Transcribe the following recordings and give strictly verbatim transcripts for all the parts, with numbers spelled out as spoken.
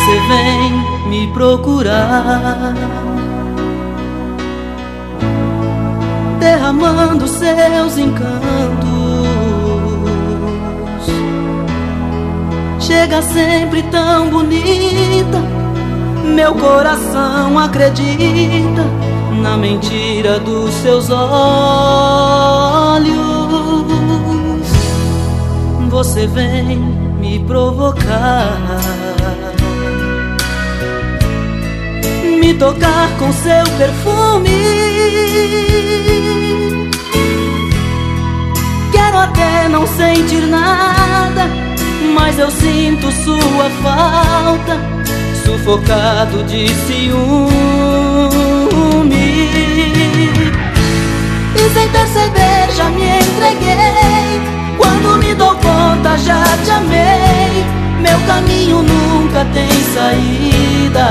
você vem me procurar, derramando seus encantos. Chega sempre tão bonita, meu coração acredita na mentira dos seus olhos. Você vem me provocar, me tocar com seu perfume. Quero até não sentir nada, mas eu sinto sua falta, sufocado de ciúme. E sem perceber já me entreguei, quando me dou conta já te amei. Meu caminho nunca tem saída.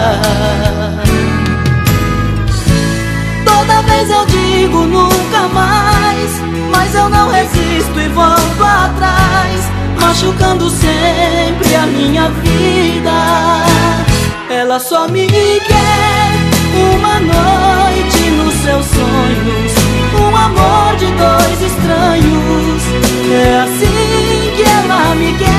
Toda vez eu digo nunca mais, mas eu não resisto e volto atrás, machucando sempre a minha vida. Ela só me quer uma noite nos seus sonhos, um amor de dois estranhos. É assim que ela me quer.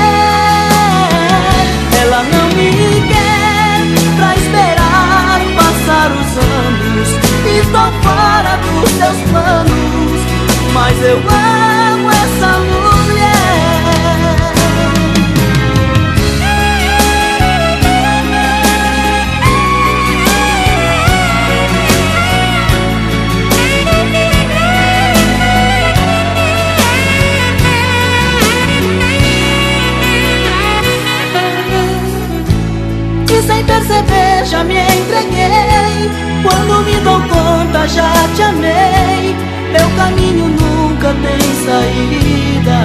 Ela não me quer pra esperar passar os anos. Estou fora dos seus planos, mas eu amo essa mulher. E sem perceber já me entreguei, quando me dou conta já te amei. Meu caminho nunca tem saída.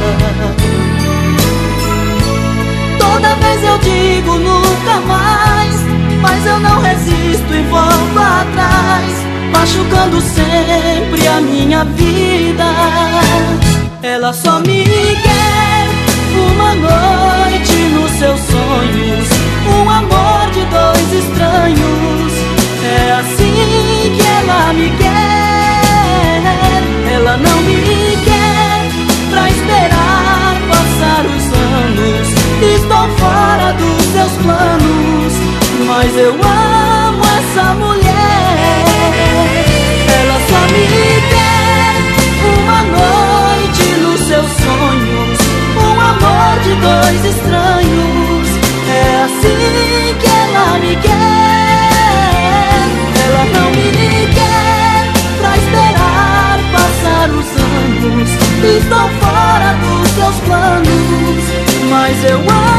Toda vez eu digo nunca mais, mas eu não resisto e volto atrás, machucando sempre a minha vida. Ela só me quer uma noite nos seus sonhos, um amor de dois estranhos. É assim que ela me quer. Ela não me quer pra esperar passar os anos. Estou fora dos seus planos, mas eu amo essa mulher. Ela só me quer uma noite nos seus sonhos, um amor de dois estranhos. É assim que ela me quer. Ela não me quer pra esperar passar os anos. Estou fora dos seus planos, mas eu amo